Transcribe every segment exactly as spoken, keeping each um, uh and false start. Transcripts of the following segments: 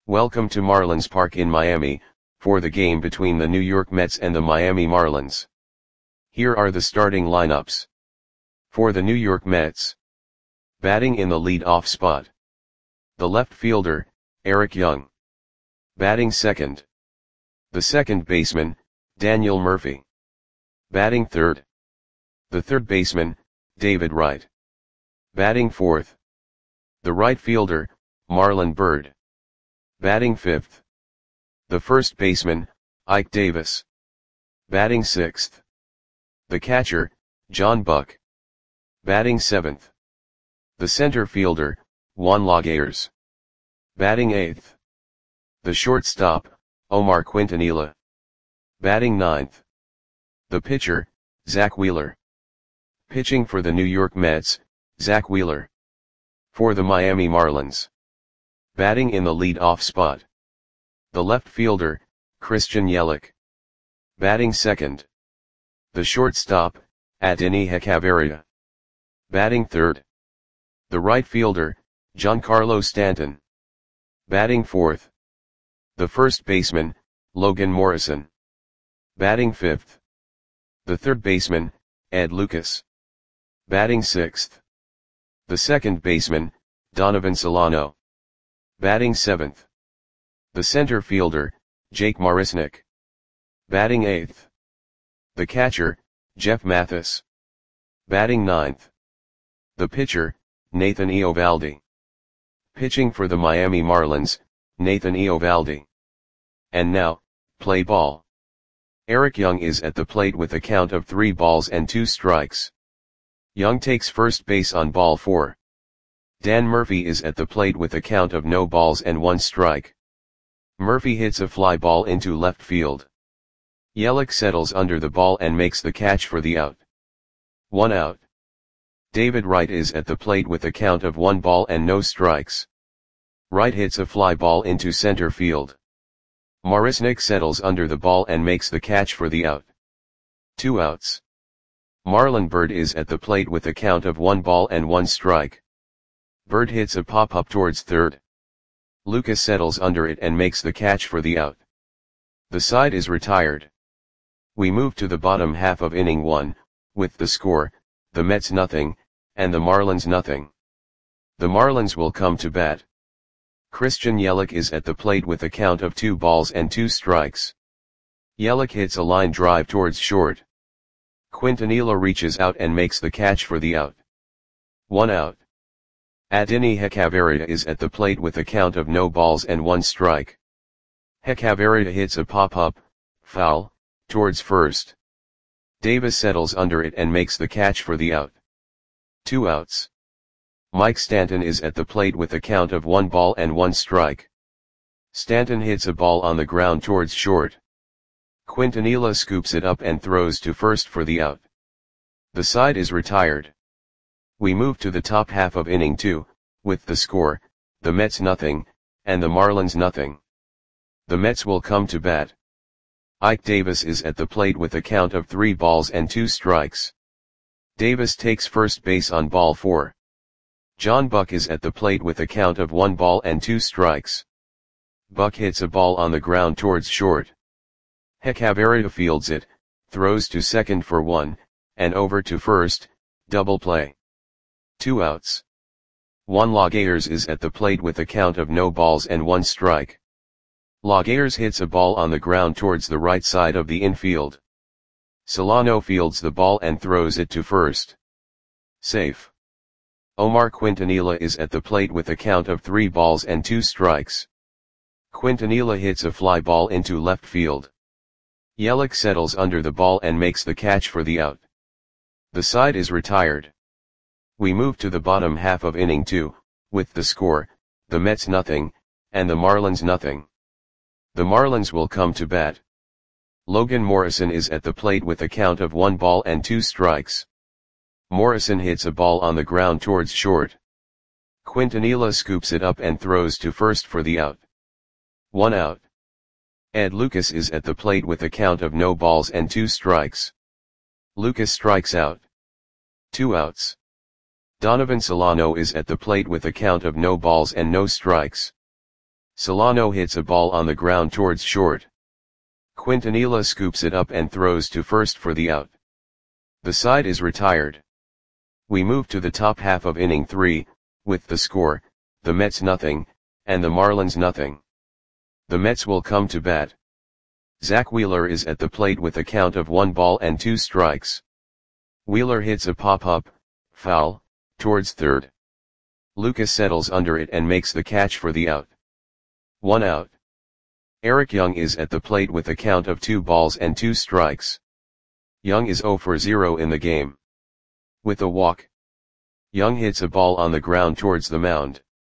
Welcome to Marlins Park in Miami, for the game between the New York Mets and the Miami Marlins. Here are the starting lineups. For the New York Mets. Batting in the lead-off spot. The left fielder, Eric Young. Batting second. The second baseman, Daniel Murphy. Batting third. The third baseman, David Wright. Batting fourth. The right fielder, Marlon Byrd. Batting fifth. The first baseman, Ike Davis. Batting sixth. The catcher, John Buck. Batting seventh. The center fielder, Juan Lagares. Batting eighth. The shortstop, Omar Quintanilla. Batting ninth. The pitcher, Zach Wheeler. Pitching for the New York Mets, Zach Wheeler. For the Miami Marlins. Batting in the lead-off spot. The left fielder, Christian Yelich. Batting second. The shortstop, Adeiny Hechavarria. Batting third. The right fielder, Giancarlo Stanton. Batting fourth. The first baseman, Logan Morrison. Batting fifth. The third baseman, Ed Lucas. Batting sixth. The second baseman, Donovan Solano. Batting seventh. The center fielder, Jake Marisnick. Batting eighth. The catcher, Jeff Mathis. Batting ninth. The pitcher, Nathan Eovaldi. Pitching for the Miami Marlins, Nathan Eovaldi. And now, play ball. Eric Young is at the plate with a count of three balls and two strikes. Young takes first base on ball four. Dan Murphy is at the plate with a count of no balls and one strike. Murphy hits a fly ball into left field. Yelich settles under the ball and makes the catch for the out. One out. David Wright is at the plate with a count of one ball and no strikes. Wright hits a fly ball into center field. Marisnick settles under the ball and makes the catch for the out. Two outs. Marlon Byrd is at the plate with a count of one ball and one strike. Byrd hits a pop-up towards third. Lucas settles under it and makes the catch for the out. The side is retired. We move to the bottom half of inning one, with the score, the Mets nothing, and the Marlins nothing. The Marlins will come to bat. Christian Yelich is at the plate with a count of two balls and two strikes. Yelich hits a line drive towards short. Quintanilla reaches out and makes the catch for the out. One out. Adeiny Hechavarria is at the plate with a count of no balls and one strike. Hechavarria hits a pop-up, foul, towards first. Davis settles under it and makes the catch for the out. Two outs. Mike Stanton is at the plate with a count of one ball and one strike. Stanton hits a ball on the ground towards short. Quintanilla scoops it up and throws to first for the out. The side is retired. We move to the top half of inning two, with the score, the Mets nothing, and the Marlins nothing. The Mets will come to bat. Ike Davis is at the plate with a count of three balls and two strikes. Davis takes first base on ball four. John Buck is at the plate with a count of one ball and two strikes. Buck hits a ball on the ground towards short. Hechavarria fields it, throws to second for one, and over to first, double play. Two outs. Juan Lagares is at the plate with a count of no balls and one strike. Lagares hits a ball on the ground towards the right side of the infield. Solano fields the ball and throws it to first. Safe. Omar Quintanilla is at the plate with a count of three balls and two strikes. Quintanilla hits a fly ball into left field. Yelich settles under the ball and makes the catch for the out. The side is retired. We move to the bottom half of inning two, with the score, the Mets nothing, and the Marlins nothing. The Marlins will come to bat. Logan Morrison is at the plate with a count of one ball and two strikes. Morrison hits a ball on the ground towards short. Quintanilla scoops it up and throws to first for the out. One out. Ed Lucas is at the plate with a count of no balls and two strikes. Lucas strikes out. Two outs. Donovan Solano is at the plate with a count of no balls and no strikes. Solano hits a ball on the ground towards short. Quintanilla scoops it up and throws to first for the out. The side is retired. We move to the top half of inning three, with the score, the Mets nothing, and the Marlins nothing. The Mets will come to bat. Zach Wheeler is at the plate with a count of one ball and two strikes. Wheeler hits a pop-up, foul, towards third. Lucas settles under it and makes the catch for the out. One out. Eric Young is at the plate with a count of two balls and two strikes. Young is zero for zero in the game. With a walk, Young hits a ball on the ground towards the mound.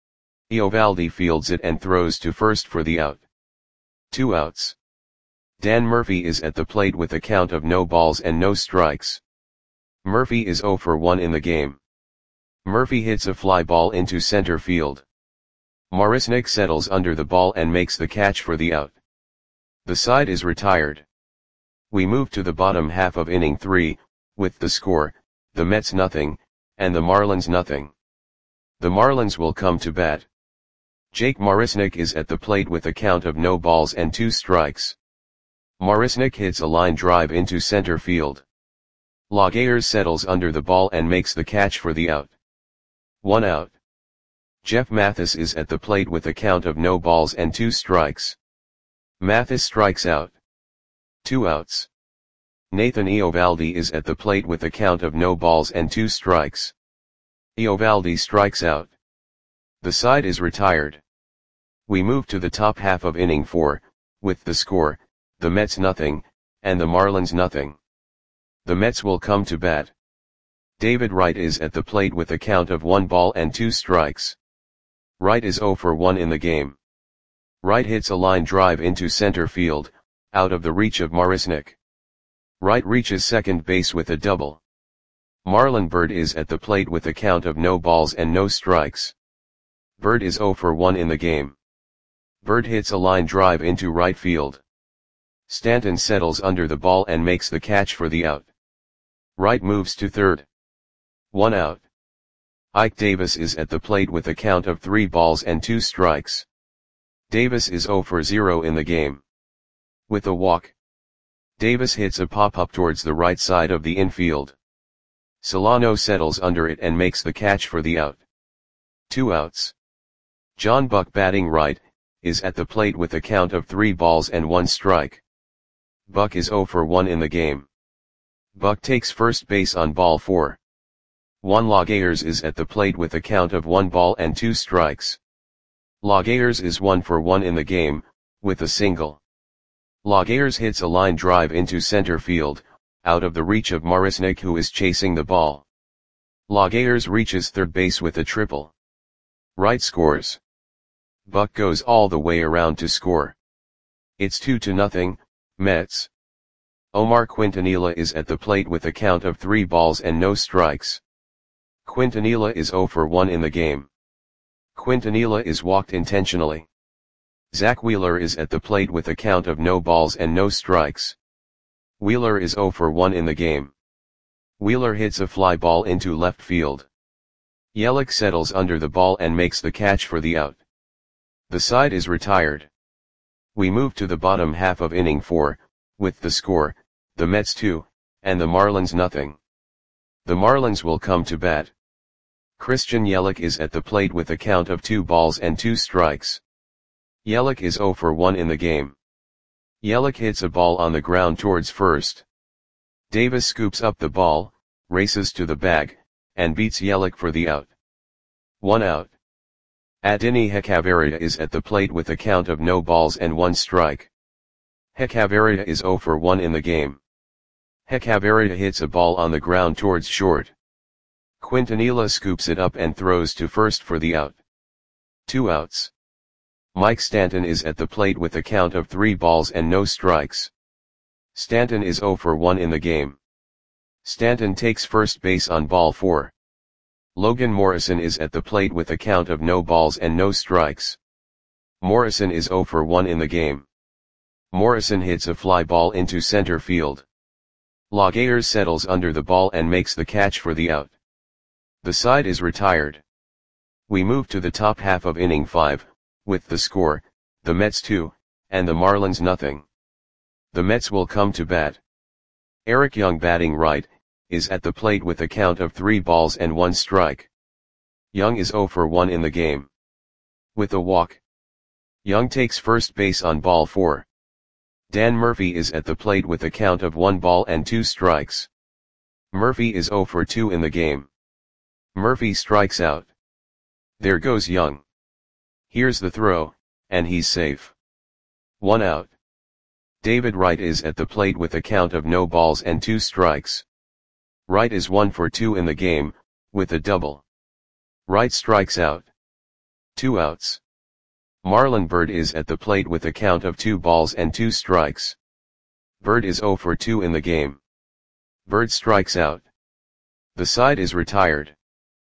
Eovaldi fields it and throws to first for the out. Two outs. Dan Murphy is at the plate with a count of no balls and no strikes. Murphy is zero for one in the game. Murphy hits a fly ball into center field. Marisnick settles under the ball and makes the catch for the out. The side is retired. We move to the bottom half of inning three, with the score, the Mets nothing, and the Marlins nothing. The Marlins will come to bat. Jake Marisnick is at the plate with a count of no balls and two strikes. Marisnick hits a line drive into center field. Laguerre settles under the ball and makes the catch for the out. One out. Jeff Mathis is at the plate with a count of no balls and two strikes. Mathis strikes out. Two outs. Nathan Eovaldi is at the plate with a count of no balls and two strikes. Eovaldi strikes out. The side is retired. We move to the top half of inning four, with the score, the Mets nothing, and the Marlins nothing. The Mets will come to bat. David Wright is at the plate with a count of one ball and two strikes. Wright is zero for one in the game. Wright hits a line drive into center field, out of the reach of Marisnick. Wright reaches second base with a double. Marlon Byrd is at the plate with a count of no balls and no strikes. Byrd is zero for one in the game. Byrd hits a line drive into right field. Stanton settles under the ball and makes the catch for the out. Wright moves to third. One out. Ike Davis is at the plate with a count of three balls and two strikes. Davis is zero for zero in the game. With a walk, Davis hits a pop-up towards the right side of the infield. Solano settles under it and makes the catch for the out. Two outs. John Buck, batting right, is at the plate with a count of three balls and one strike. Buck is zero for one in the game. Buck takes first base on ball four. Juan Laguerre is at the plate with a count of one ball and two strikes. Laguerre is one for one in the game, with a single. Laguerre hits a line drive into center field, out of the reach of Marisnick, who is chasing the ball. Laguerre reaches third base with a triple. Wright scores. Buck goes all the way around to score. It's two to nothing, Mets. Omar Quintanilla is at the plate with a count of three balls and no strikes. Quintanilla is zero for one in the game. Quintanilla is walked intentionally. Zach Wheeler is at the plate with a count of no balls and no strikes. Wheeler is zero for one in the game. Wheeler hits a fly ball into left field. Yelich settles under the ball and makes the catch for the out. The side is retired. We move to the bottom half of inning four, with the score, the Mets two, and the Marlins nothing. The Marlins will come to bat. Christian Yelich is at the plate with a count of two balls and two strikes. Yelich is zero for one in the game. Yelich hits a ball on the ground towards first. Davis scoops up the ball, races to the bag, and beats Yelich for the out. One out. Adeiny Hechavarria is at the plate with a count of no balls and one strike. Hechavarria is zero for one in the game. Hechavarria hits a ball on the ground towards short. Quintanilla scoops it up and throws to first for the out. Two outs. Mike Stanton is at the plate with a count of three balls and no strikes. Stanton is zero for one in the game. Stanton takes first base on ball four. Logan Morrison is at the plate with a count of no balls and no strikes. Morrison is zero for one in the game. Morrison hits a fly ball into center field. Laguerre settles under the ball and makes the catch for the out. The side is retired. We move to the top half of inning five, with the score, the Mets two, and the Marlins nothing. The Mets will come to bat. Eric Young batting right, is at the plate with a count of three balls and one strike. Young is zero for one in the game. With a walk. Young takes first base on ball four. Dan Murphy is at the plate with a count of one ball and two strikes. Murphy is zero for two in the game. Murphy strikes out. There goes Young. Here's the throw, and he's safe. One out. David Wright is at the plate with a count of no balls and two strikes. Wright is one for two in the game, with a double. Wright strikes out. Two outs. Marlon Byrd is at the plate with a count of two balls and two strikes. Byrd is zero for two in the game. Byrd strikes out. The side is retired.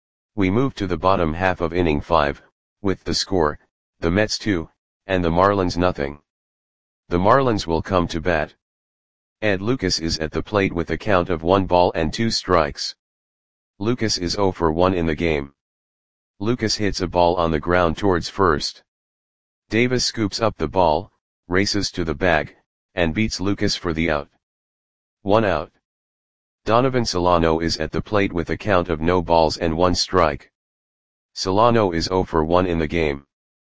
We move to the bottom half of inning five, with the score, the Mets two, and the Marlins nothing. The Marlins will come to bat. Ed Lucas is at the plate with a count of one ball and two strikes. Lucas is zero for one in the game. Lucas hits a ball on the ground towards first. Davis scoops up the ball, races to the bag, and beats Lucas for the out. One out. Donovan Solano is at the plate with a count of no balls and one strike. Solano is zero for one in the game.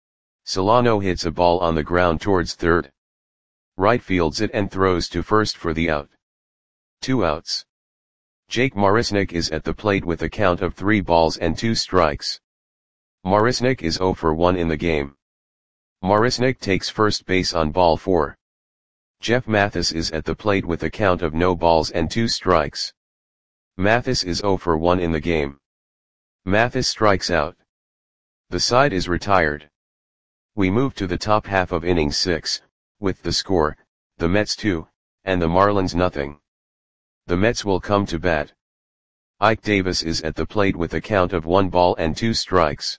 Solano hits a ball on the ground towards third. Right fields it and throws to first for the out. Two outs. Jake Marisnick is at the plate with a count of three balls and two strikes. Marisnick is zero for one in the game. Marisnick takes first base on ball four. Jeff Mathis is at the plate with a count of no balls and two strikes. Mathis is zero for one in the game. Mathis strikes out. The side is retired. We move to the top half of inning six, with the score, the Mets two, and the Marlins nothing. The Mets will come to bat. Ike Davis is at the plate with a count of one ball and two strikes.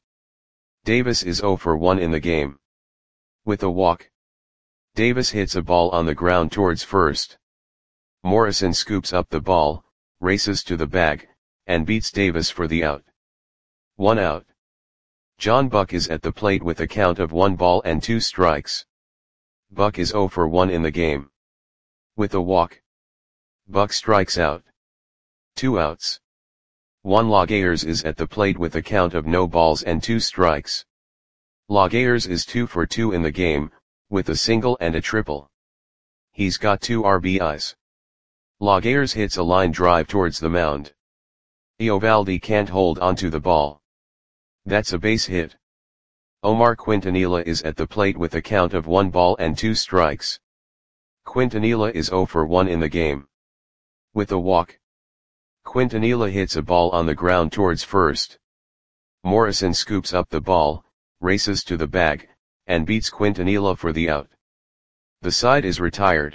Davis is zero for one in the game. With a walk. Davis hits a ball on the ground towards first. Morrison scoops up the ball, races to the bag, and beats Davis for the out. One out. John Buck is at the plate with a count of one ball and two strikes. Buck is zero for one in the game. With a walk. Buck strikes out. Two outs. Juan Laguerre is at the plate with a count of no balls and two strikes. Laguerre is two for two in the game, with a single and a triple. He's got two R B Is. Laguerre hits a line drive towards the mound. Eovaldi can't hold onto the ball. That's a base hit. Omar Quintanilla is at the plate with a count of one ball and two strikes. Quintanilla is zero for one in the game. With a walk. Quintanilla hits a ball on the ground towards first. Morrison scoops up the ball, races to the bag, and beats Quintanilla for the out. The side is retired.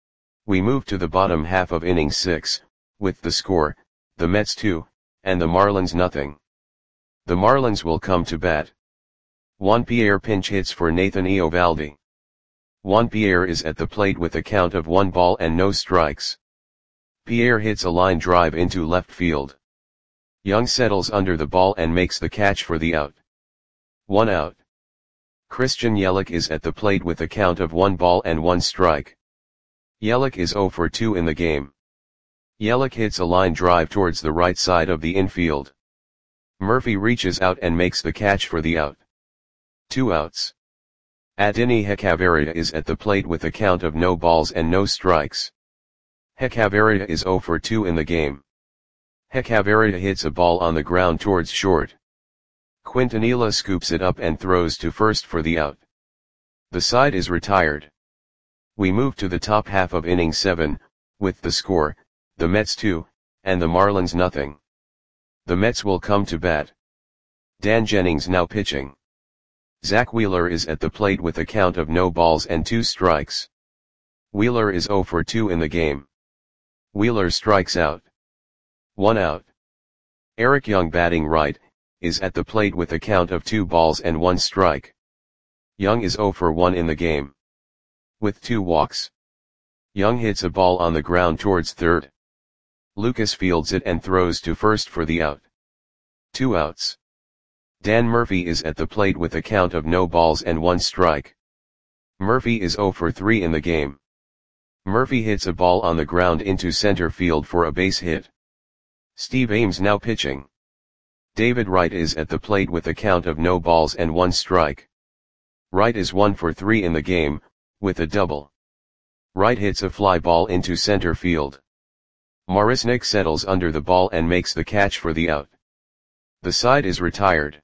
We move to the bottom half of inning six, with the score, the Mets two, and the Marlins nothing. The Marlins will come to bat. Juan Pierre pinch hits for Nathan Eovaldi. Juan Pierre is at the plate with a count of one ball and no strikes. Pierre hits a line drive into left field. Young settles under the ball and makes the catch for the out. One out. Christian Yelich is at the plate with a count of one ball and one strike. Yelich is zero for two in the game. Yelich hits a line drive towards the right side of the infield. Murphy reaches out and makes the catch for the out. Two outs. Adeiny Hechavarria is at the plate with a count of no balls and no strikes. Hechavarria is zero for two in the game. Hechavarria hits a ball on the ground towards short. Quintanilla scoops it up and throws to first for the out. The side is retired. We move to the top half of inning seven, with the score, the Mets two, and the Marlins nothing. The Mets will come to bat. Dan Jennings now pitching. Zach Wheeler is at the plate with a count of no balls and two strikes. Wheeler is zero for two in the game. Wheeler strikes out. One out. Eric Young batting right, is at the plate with a count of two balls and one strike. Young is zero for one in the game. With two walks. Young hits a ball on the ground towards third. Lucas fields it and throws to first for the out. Two outs. Dan Murphy is at the plate with a count of no balls and one strike. Murphy is zero for three in the game. Murphy hits a ball on the ground into center field for a base hit. Steve Ames now pitching. David Wright is at the plate with a count of no balls and one strike. Wright is one for three in the game, with a double. Wright hits a fly ball into center field. Marisnick settles under the ball and makes the catch for the out. The side is retired.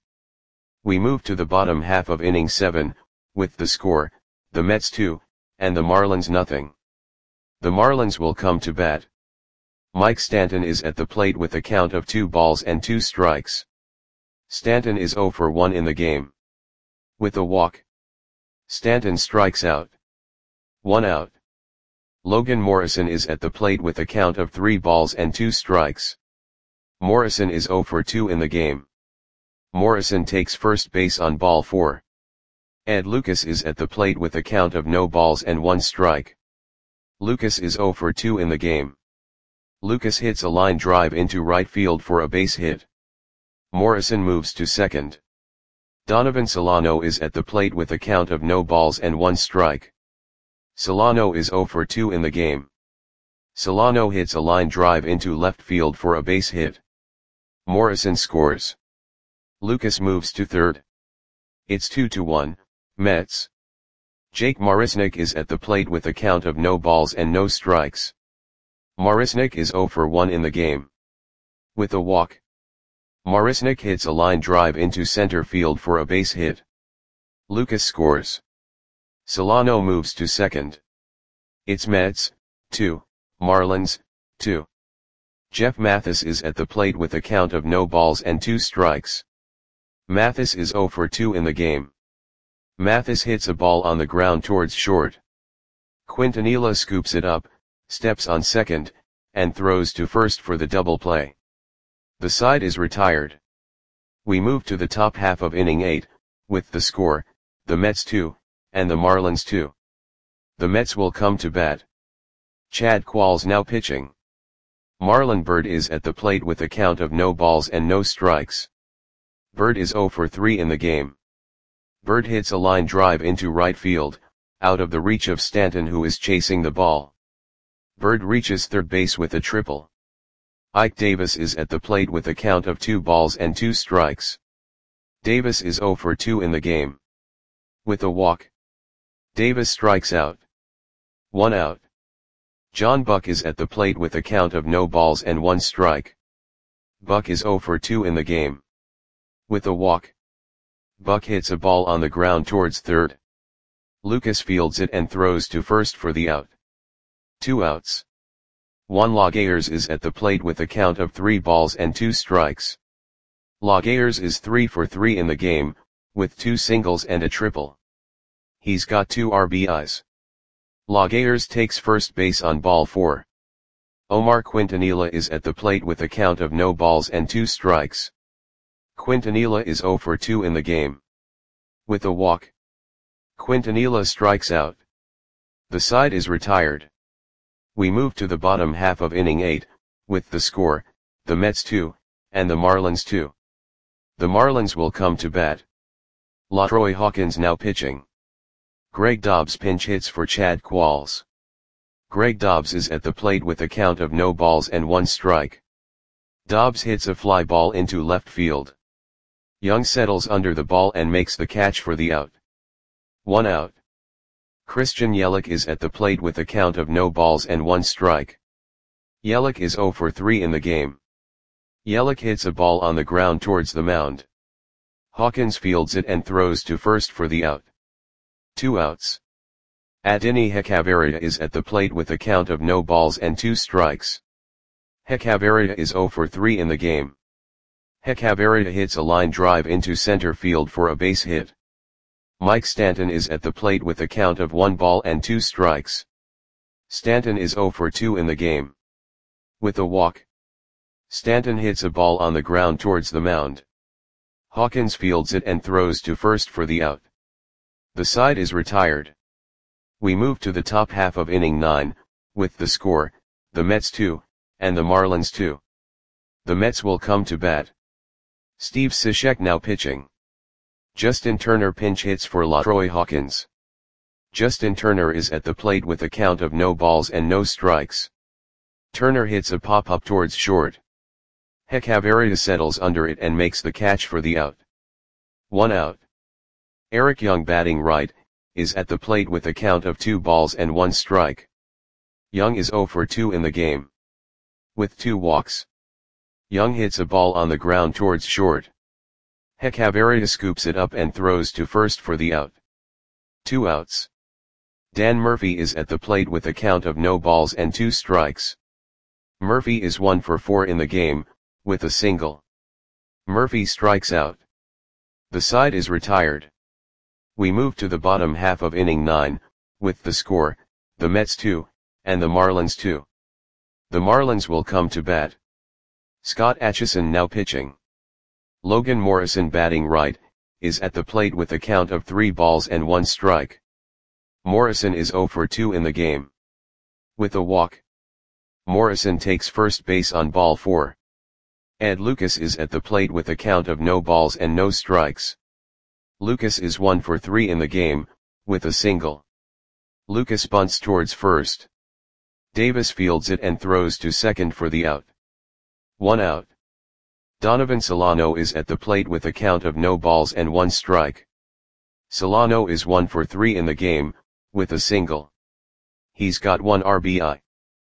We move to the bottom half of inning seven, with the score, the Mets two, and the Marlins nothing. The Marlins will come to bat. Mike Stanton is at the plate with a count of two balls and two strikes. Stanton is zero for one in the game. With a walk, Stanton strikes out. One out. Logan Morrison is at the plate with a count of three balls and two strikes. Morrison is zero for two in the game. Morrison takes first base on ball four. Ed Lucas is at the plate with a count of no balls and one strike. Lucas is zero for two in the game. Lucas hits a line drive into right field for a base hit. Morrison moves to second. Donovan Solano is at the plate with a count of no balls and one strike. Solano is zero for two in the game. Solano hits a line drive into left field for a base hit. Morrison scores. Lucas moves to third. It's two to one, Mets. Jake Marisnick is at the plate with a count of no balls and no strikes. Marisnick is zero for one in the game. With a walk, Marisnick hits a line drive into center field for a base hit. Lucas scores. Solano moves to second. It's Mets, two, Marlins, two. Jeff Mathis is at the plate with a count of no balls and two strikes. Mathis is zero for two in the game. Mathis hits a ball on the ground towards short. Quintanilla scoops it up, steps on second, and throws to first for the double play. The side is retired. We move to the top half of inning eight, with the score, the Mets two, and the Marlins two. The Mets will come to bat. Chad Qualls now pitching. Marlon Byrd is at the plate with a count of no balls and no strikes. Byrd is zero for three in the game. Byrd hits a line drive into right field, out of the reach of Stanton who is chasing the ball. Byrd reaches third base with a triple. Ike Davis is at the plate with a count of two balls and two strikes. Davis is zero for two in the game. With a walk, Davis strikes out. One out. John Buck is at the plate with a count of no balls and one strike. Buck is zero for two in the game. With a walk, Buck hits a ball on the ground towards third. Lucas fields it and throws to first for the out. Two outs. Juan Lagares is at the plate with a count of three balls and two strikes. Lagares is three for three in the game, with two singles and a triple. He's got two R B Is. Lagares takes first base on ball four. Omar Quintanilla is at the plate with a count of no balls and two strikes. Quintanilla is zero for two in the game. With a walk, Quintanilla strikes out. The side is retired. We move to the bottom half of inning eight, with the score, the Mets two, and the Marlins two. The Marlins will come to bat. LaTroy Hawkins now pitching. Greg Dobbs pinch hits for Chad Qualls. Greg Dobbs is at the plate with a count of no balls and one strike. Dobbs hits a fly ball into left field. Young settles under the ball and makes the catch for the out. One out. Christian Yelich is at the plate with a count of no balls and one strike. Yelich is zero for three in the game. Yelich hits a ball on the ground towards the mound. Hawkins fields it and throws to first for the out. Two outs. Adeiny Hechavarria is at the plate with a count of no balls and two strikes. Hechavarria is zero for three in the game. Hechavarria hits a line drive into center field for a base hit. Mike Stanton is at the plate with a count of one ball and two strikes. Stanton is zero for two in the game. With a walk, Stanton hits a ball on the ground towards the mound. Hawkins fields it and throws to first for the out. The side is retired. We move to the top half of inning nine, with the score, the Mets two, and the Marlins two. The Mets will come to bat. Steve Cishek now pitching. Justin Turner pinch hits for LaTroy Hawkins. Justin Turner is at the plate with a count of no balls and no strikes. Turner hits a pop-up towards short. Hechavarria settles under it and makes the catch for the out. One out. Eric Young, batting right, is at the plate with a count of two balls and one strike. Young is oh for two in the game. With two walks. Young hits a ball on the ground towards short. Hechavarria scoops it up and throws to first for the out. Two outs. Dan Murphy is at the plate with a count of no balls and two strikes. Murphy is one for four in the game, with a single. Murphy strikes out. The side is retired. We move to the bottom half of inning nine, with the score, the Mets two, and the Marlins two. The Marlins will come to bat. Scott Atchison now pitching. Logan Morrison, batting right, is at the plate with a count of three balls and one strike. Morrison is oh for two in the game. With a walk. Morrison takes first base on ball four. Ed Lucas is at the plate with a count of no balls and no strikes. Lucas is one for three in the game, with a single. Lucas bunts towards first. Davis fields it and throws to second for the out. One out. Donovan Solano is at the plate with a count of no balls and one strike. Solano is one for three in the game, with a single. He's got one R B I.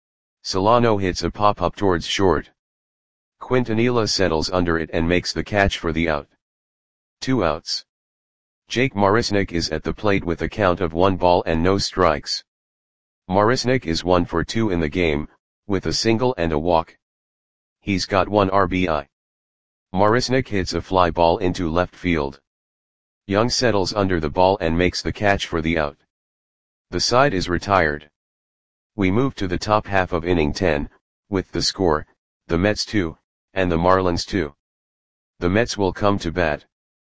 Solano hits a pop-up towards short. Quintanilla settles under it and makes the catch for the out. Two outs. Jake Marisnick is at the plate with a count of one ball and no strikes. Marisnick is one for two in the game, with a single and a walk. He's got one R B I. Marisnick hits a fly ball into left field. Young settles under the ball and makes the catch for the out. The side is retired. We move to the top half of inning ten, with the score, the Mets two, and the Marlins two. The Mets will come to bat.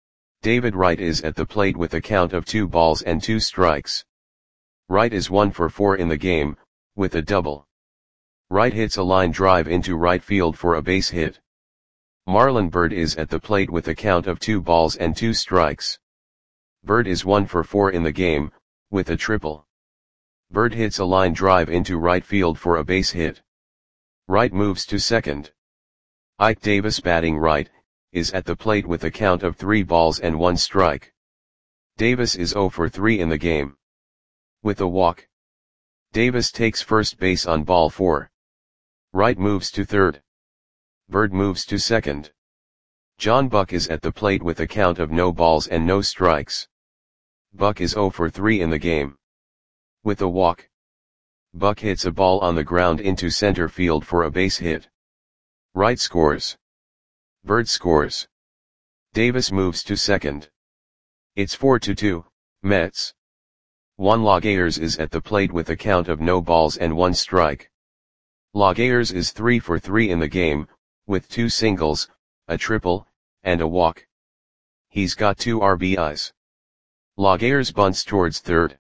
David Wright is at the plate with a count of two balls and two strikes. Wright is one for four in the game, with a double. Wright hits a line drive into right field for a base hit. Marlon Byrd is at the plate with a count of two balls and two strikes. Byrd is one for four in the game, with a triple. Byrd hits a line drive into right field for a base hit. Wright moves to second. Ike Davis, batting right, is at the plate with a count of three balls and one strike. Davis is oh for three in the game. With a walk. Davis takes first base on ball four. Wright moves to third. Byrd moves to second. John Buck is at the plate with a count of no balls and no strikes. Buck is oh for three in the game. With a walk. Buck hits a ball on the ground into center field for a base hit. Wright scores. Byrd scores. Davis moves to second. It's four to two, Mets. Juan Lagares is at the plate with a count of no balls and one strike. Lagares is three for three in the game, with two singles, a triple, and a walk. He's got two R B Is. Lagares bunts towards third.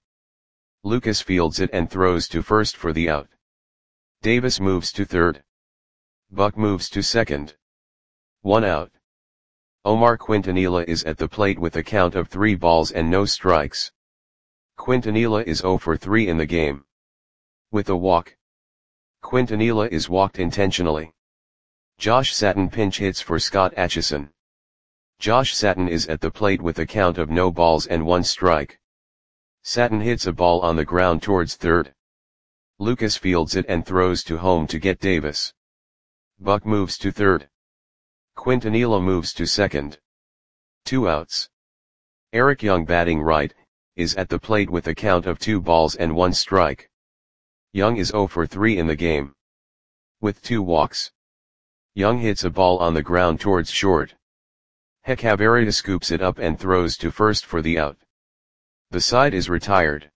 Lucas fields it and throws to first for the out. Davis moves to third. Buck moves to second. One out. Omar Quintanilla is at the plate with a count of three balls and no strikes. Quintanilla is oh for three in the game. With a walk. Quintanilla is walked intentionally. Josh Satin pinch hits for Scott Atchison. Josh Satin is at the plate with a count of no balls and one strike. Satin hits a ball on the ground towards third. Lucas fields it and throws to home to get Davis. Buck moves to third. Quintanilla moves to second. Two outs. Eric Young, batting right, is at the plate with a count of two balls and one strike. Young is oh for three in the game. With two walks. Young hits a ball on the ground towards short. Hechavarria scoops it up and throws to first for the out. The side is retired.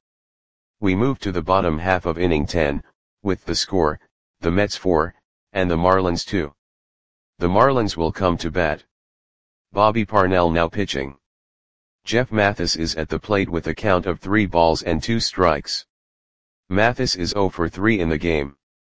We move to the bottom half of inning ten, with the score, the Mets four, and the Marlins two. The Marlins will come to bat. Bobby Parnell now pitching. Jeff Mathis is at the plate with a count of three balls and two strikes. Mathis is oh for three in the game.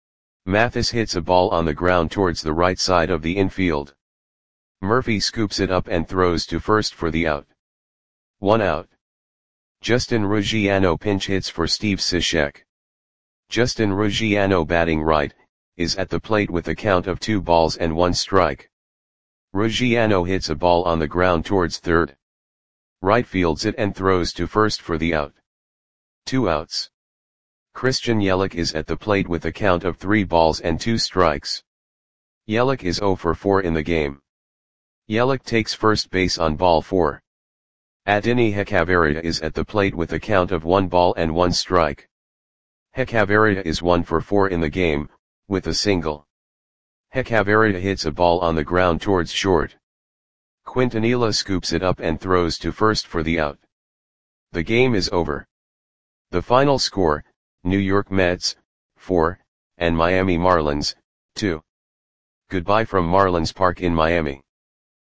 Mathis hits a ball on the ground towards the right side of the infield. Murphy scoops it up and throws to first for the out. One out. Justin Ruggiero pinch hits for Steve Cishek. Justin Ruggiero batting right, is at the plate with a count of two balls and one strike. Ruggiero hits a ball on the ground towards third. Right fields it and throws to first for the out. Two outs. Christian Yelich is at the plate with a count of three balls and two strikes. Yelich is zero for four in the game. Yelich takes first base on ball four. Adeiny Hechavarria is at the plate with a count of one ball and one strike. Hechavarria is one for four in the game, with a single. Hechavarria hits a ball on the ground towards short. Quintanilla scoops it up and throws to first for the out. The game is over. The final score, New York Mets, four, and Miami Marlins, two. Goodbye from Marlins Park in Miami.